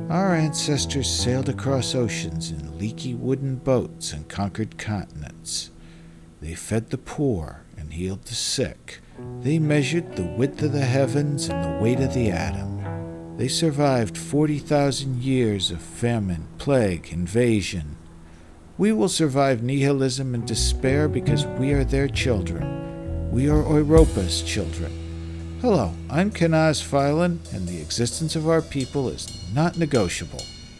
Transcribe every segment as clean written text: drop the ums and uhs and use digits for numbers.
Our ancestors sailed across oceans in leaky wooden boats and conquered continents. They fed the poor and healed the sick. They measured the width of the heavens and the weight of the atom. They survived 40,000 years of famine, plague, invasion. We will survive nihilism and despair because we are their children. We are Europa's children. Hello, I'm Kenaz Filan, and the existence of our people is not negotiable.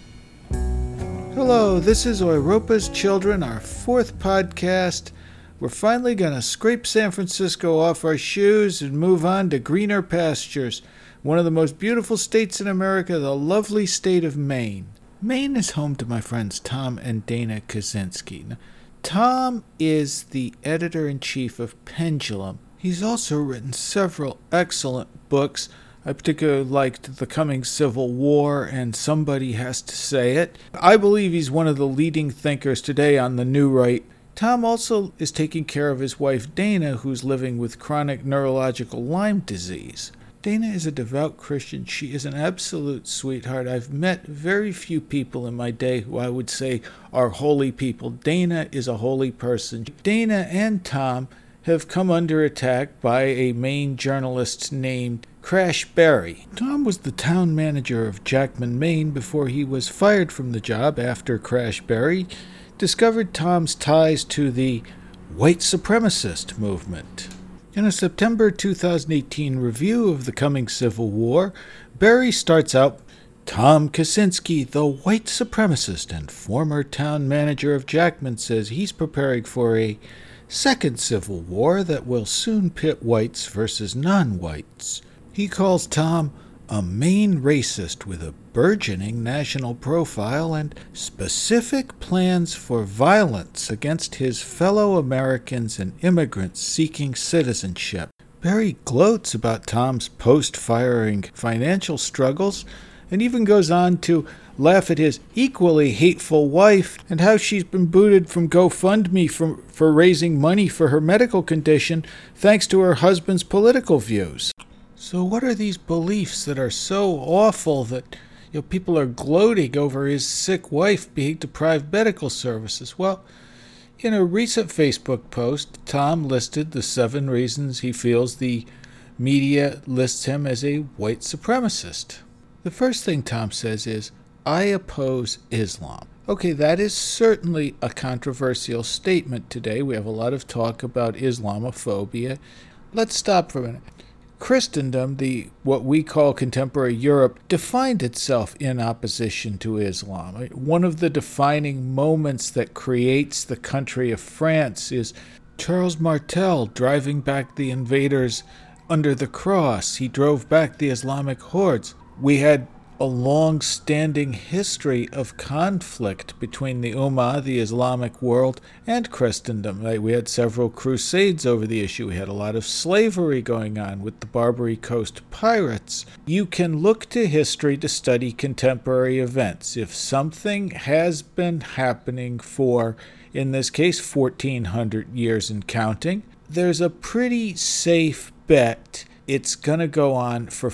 Hello, this is Europa's Children, our fourth podcast. We're finally going to scrape San Francisco off our shoes and move on to greener pastures. One of the most beautiful states in America, the lovely state of Maine. Maine is home to my friends Tom and Dana Kaczynski. Now, Tom is the editor-in-chief of Pendulum. He's also written several excellent books. I particularly liked The Coming Civil War and Somebody Has to Say It. I believe he's one of the leading thinkers today on the New Right. Tom also is taking care of his wife Dana, who's living with chronic neurological Lyme disease. Dana is a devout Christian. She is an absolute sweetheart. I've met very few people in my day who I would say are holy people. Dana is a holy person. Dana and Tom have come under attack by a Maine journalist named Crash Berry. Tom was the town manager of Jackman, Maine, before he was fired from the job after Crash Berry discovered Tom's ties to the white supremacist movement. In a September 2018 review of The Coming Civil War, Berry starts out, Tom Kaczynski, the white supremacist and former town manager of Jackman, says he's preparing for a second civil war that will soon pit whites versus non-whites. He calls Tom a Maine racist with a burgeoning national profile and specific plans for violence against his fellow Americans and immigrants seeking citizenship. Berry gloats about Tom's post-firing financial struggles and even goes on to laugh at his equally hateful wife and how she's been booted from GoFundMe for raising money for her medical condition thanks to her husband's political views. So what are these beliefs that are so awful that people are gloating over his sick wife being deprived medical services? Well, in a recent Facebook post, Tom listed the 7 reasons he feels the media lists him as a white supremacist. The first thing Tom says is, I oppose Islam. Okay, that is certainly a controversial statement today. We have a lot of talk about Islamophobia. Let's stop for a minute. Christendom, what we call contemporary Europe, defined itself in opposition to Islam. One of the defining moments that creates the country of France is Charles Martel driving back the invaders under the cross. He drove back the Islamic hordes. We had a long-standing history of conflict between the Ummah, the Islamic world, and Christendom. We had several crusades over the issue. We had a lot of slavery going on with the Barbary Coast pirates. You can look to history to study contemporary events. If something has been happening for, in this case, 1,400 years and counting, there's a pretty safe bet it's going to go on for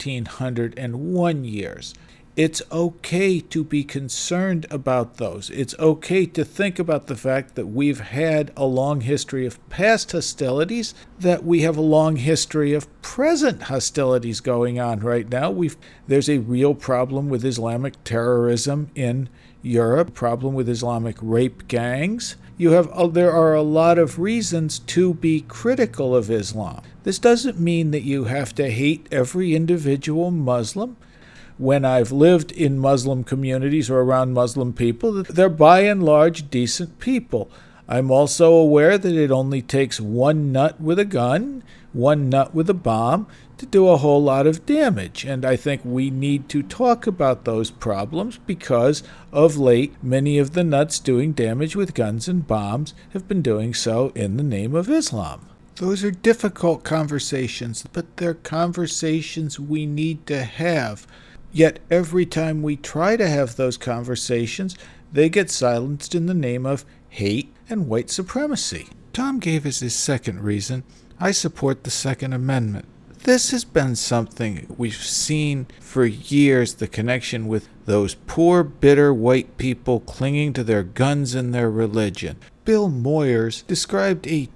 1,401 years. It's okay to be concerned about those. It's okay to think about the fact that we've had a long history of past hostilities, that we have a long history of present hostilities going on right now. There's a real problem with Islamic terrorism in Europe, problem with Islamic rape gangs. There are a lot of reasons to be critical of Islam. This doesn't mean that you have to hate every individual Muslim. When I've lived in Muslim communities or around Muslim people, they're by and large decent people. I'm also aware that it only takes one nut with a gun, one nut with a bomb, to do a whole lot of damage. And I think we need to talk about those problems because of late, many of the nuts doing damage with guns and bombs have been doing so in the name of Islam. Those are difficult conversations, but they're conversations we need to have. Yet every time we try to have those conversations, they get silenced in the name of hate and white supremacy. Tom gave us his second reason. I support the Second Amendment. This has been something we've seen for years, the connection with those poor, bitter white people clinging to their guns and their religion. Bill Moyers described a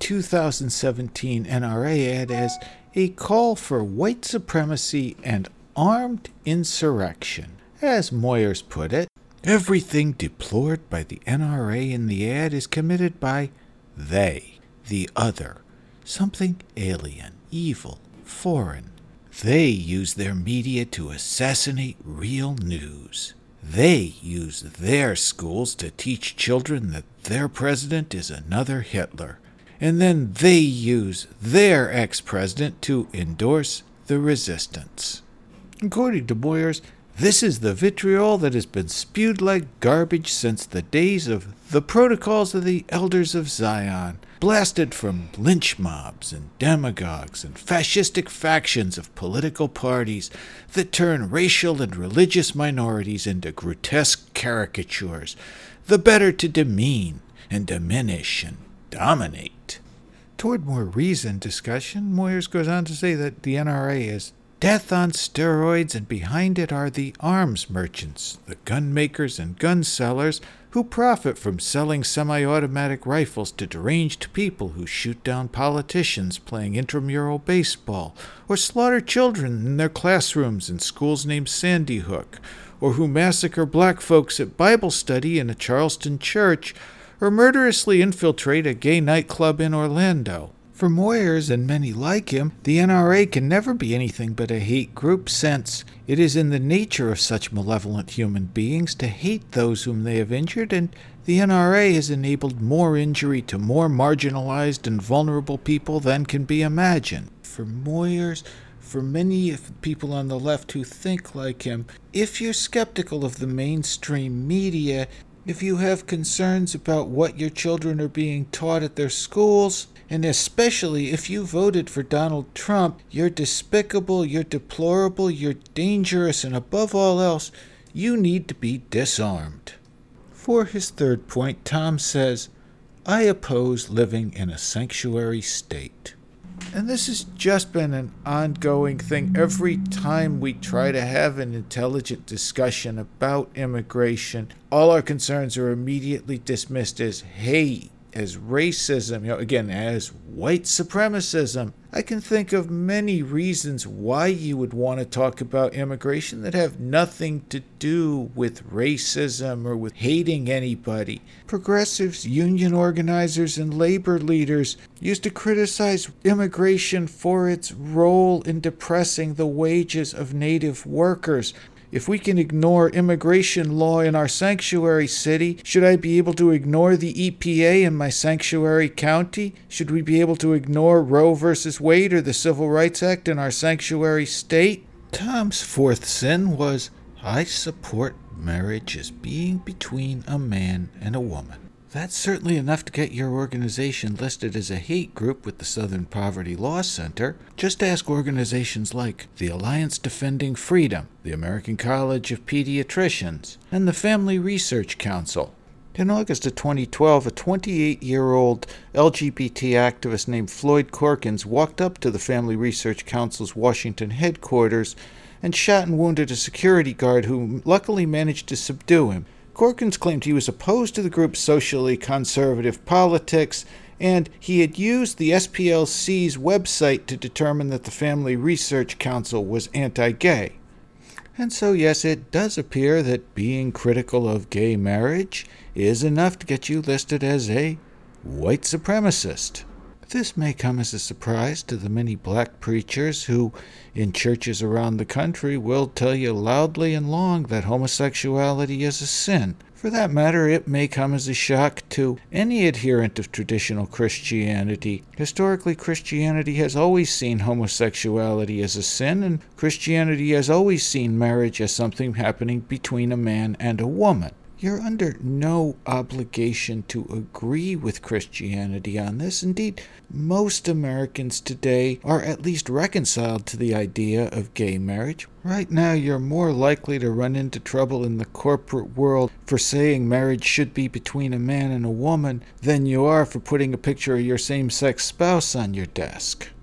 2017 NRA ad as a call for white supremacy and armed insurrection. As Moyers put it, everything deplored by the NRA in the ad is committed by they, the other, something alien, evil, foreign. They use their media to assassinate real news. They use their schools to teach children that their president is another Hitler. And then they use their ex-president to endorse the resistance. According to Moyers, this is the vitriol that has been spewed like garbage since the days of the Protocols of the Elders of Zion, blasted from lynch mobs and demagogues and fascistic factions of political parties that turn racial and religious minorities into grotesque caricatures, the better to demean and diminish and dominate. Toward more reasoned discussion, Moyers goes on to say that the NRA is death on steroids, and behind it are the arms merchants, the gun makers and gun sellers who profit from selling semi-automatic rifles to deranged people who shoot down politicians playing intramural baseball, or slaughter children in their classrooms in schools named Sandy Hook, or who massacre black folks at Bible study in a Charleston church, or murderously infiltrate a gay nightclub in Orlando. For Moyers and many like him, the NRA can never be anything but a hate group, since it is in the nature of such malevolent human beings to hate those whom they have injured, and the NRA has enabled more injury to more marginalized and vulnerable people than can be imagined. For Moyers, for many of the people on the left who think like him, if you're skeptical of the mainstream media, if you have concerns about what your children are being taught at their schools, and especially if you voted for Donald Trump, you're despicable, you're deplorable, you're dangerous, and above all else, you need to be disarmed. For his third point, Tom says, I oppose living in a sanctuary state. And this has just been an ongoing thing. Every time we try to have an intelligent discussion about immigration, all our concerns are immediately dismissed as hate, as racism, again, as white supremacism. I can think of many reasons why you would want to talk about immigration that have nothing to do with racism or with hating anybody. Progressives, union organizers, and labor leaders used to criticize immigration for its role in depressing the wages of native workers. If we can ignore immigration law in our sanctuary city, should I be able to ignore the EPA in my sanctuary county? Should we be able to ignore Roe v. Wade or the Civil Rights Act in our sanctuary state? Tom's fourth sin was, I support marriage as being between a man and a woman. That's certainly enough to get your organization listed as a hate group with the Southern Poverty Law Center. Just ask organizations like the Alliance Defending Freedom, the American College of Pediatricians, and the Family Research Council. In August of 2012, a 28-year-old LGBT activist named Floyd Corkins walked up to the Family Research Council's Washington headquarters and shot and wounded a security guard who luckily managed to subdue him. Corkins claimed he was opposed to the group's socially conservative politics, and he had used the SPLC's website to determine that the Family Research Council was anti-gay. And so, yes, it does appear that being critical of gay marriage is enough to get you listed as a white supremacist. This may come as a surprise to the many black preachers who, in churches around the country, will tell you loudly and long that homosexuality is a sin. For that matter, it may come as a shock to any adherent of traditional Christianity. Historically, Christianity has always seen homosexuality as a sin, and Christianity has always seen marriage as something happening between a man and a woman. You're under no obligation to agree with Christianity on this. Indeed, most Americans today are at least reconciled to the idea of gay marriage. Right now, you're more likely to run into trouble in the corporate world for saying marriage should be between a man and a woman than you are for putting a picture of your same-sex spouse on your desk.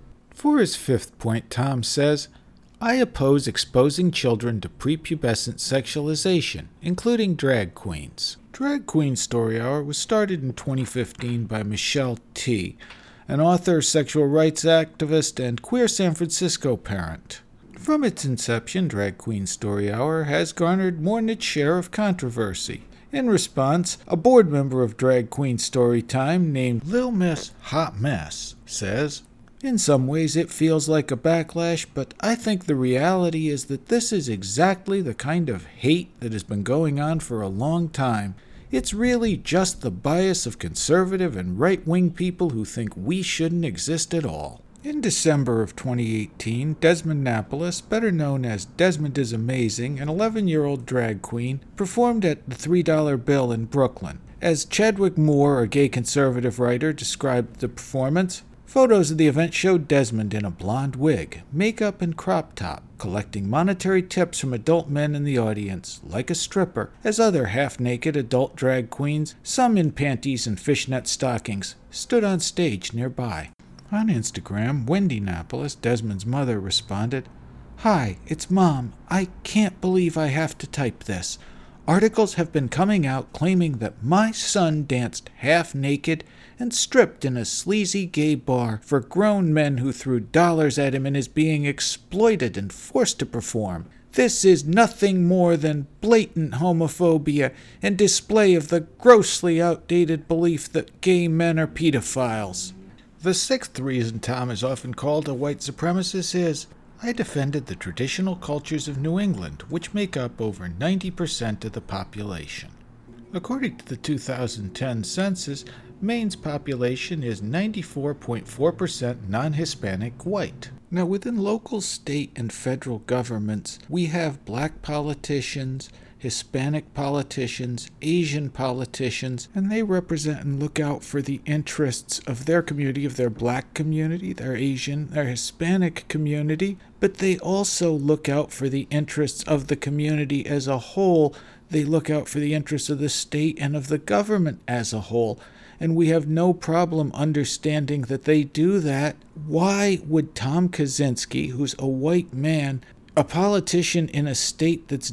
For his fifth point, Tom says, I oppose exposing children to prepubescent sexualization, including drag queens. Drag Queen Story Hour was started in 2015 by Michelle T., an author, sexual rights activist, and queer San Francisco parent. From its inception, Drag Queen Story Hour has garnered more than its share of controversy. In response, a board member of Drag Queen Storytime named Lil Miss Hot Mess says, in some ways it feels like a backlash, but I think the reality is that this is exactly the kind of hate that has been going on for a long time. It's really just the bias of conservative and right-wing people who think we shouldn't exist at all. In December of 2018, Desmond Napoles, better known as Desmond is Amazing, an 11-year-old drag queen, performed at the $3 Bill in Brooklyn. As Chadwick Moore, a gay conservative writer, described the performance, photos of the event showed Desmond in a blonde wig, makeup, and crop top, collecting monetary tips from adult men in the audience, like a stripper, as other half-naked adult drag queens, some in panties and fishnet stockings, stood on stage nearby. On Instagram, Wendy Napoles, Desmond's mother, responded, Hi, it's Mom. I can't believe I have to type this. Articles have been coming out claiming that my son danced half-naked and stripped in a sleazy gay bar for grown men who threw dollars at him and is being exploited and forced to perform. This is nothing more than blatant homophobia and display of the grossly outdated belief that gay men are pedophiles. The sixth reason Tom is often called a white supremacist is, I defended the traditional cultures of New England, which make up over 90% of the population. According to the 2010 census, Maine's population is 94.4% non-Hispanic white. Now, within local, state, and federal governments, we have black politicians, Hispanic politicians, Asian politicians, and they represent and look out for the interests of their community, of their black community, their Asian, their Hispanic community, but they also look out for the interests of the community as a whole. They look out for the interests of the state and of the government as a whole. And we have no problem understanding that they do that. Why would Tom Kaczynski, who's a white man, a politician in a state that's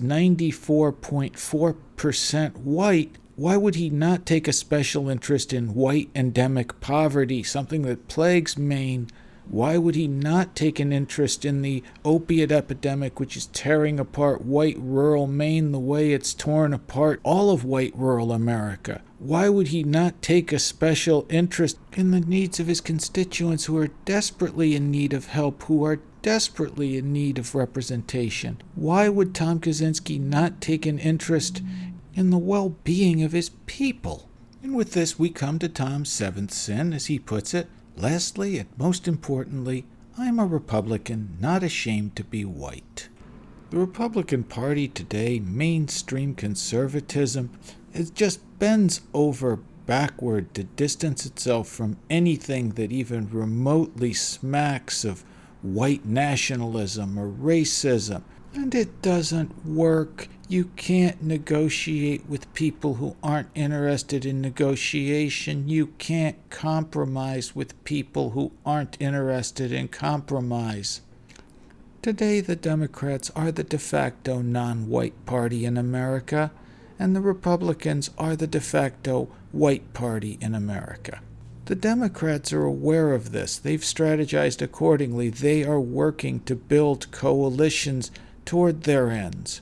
94.4% white, why would he not take a special interest in white endemic poverty, something that plagues Maine? Why would he not take an interest in the opiate epidemic, which is tearing apart white rural Maine the way it's torn apart all of white rural America? Why would he not take a special interest in the needs of his constituents who are desperately in need of help, who are desperately in need of representation? Why would Tom Kaczynski not take an interest in the well-being of his people? And with this, we come to Tom's seventh sin, as he puts it. Lastly, and most importantly, I'm a Republican, not ashamed to be white. The Republican Party today, mainstream conservatism, it just bends over backward to distance itself from anything that even remotely smacks of white nationalism or racism. And it doesn't work. You can't negotiate with people who aren't interested in negotiation. You can't compromise with people who aren't interested in compromise. Today, the Democrats are the de facto non-white party in America, and the Republicans are the de facto white party in America. The Democrats are aware of this. They've strategized accordingly. They are working to build coalitions toward their ends.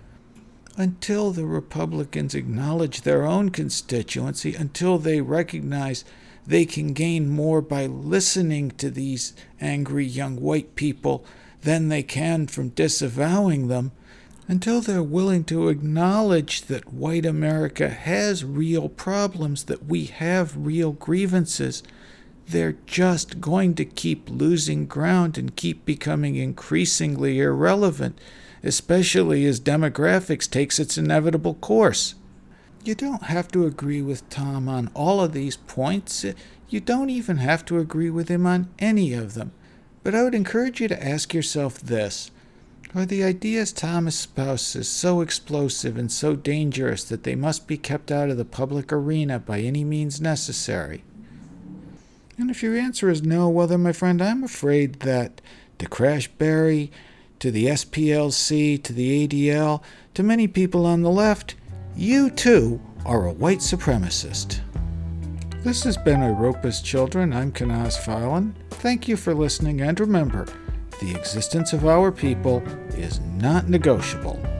Until the Republicans acknowledge their own constituency, until they recognize they can gain more by listening to these angry young white people than they can from disavowing them, until they're willing to acknowledge that white America has real problems, that we have real grievances, they're just going to keep losing ground and keep becoming increasingly irrelevant, especially as demographics takes its inevitable course. You don't have to agree with Tom on all of these points. You don't even have to agree with him on any of them. But I would encourage you to ask yourself this. Are the ideas Tom espouses so explosive and so dangerous that they must be kept out of the public arena by any means necessary? And if your answer is no, well then, my friend, I'm afraid that to Crash Barry, to the SPLC, to the ADL, to many people on the left, you too are a white supremacist. This has been Europa's Children. I'm Kanaz Fallon. Thank you for listening, and remember, the existence of our people is not negotiable.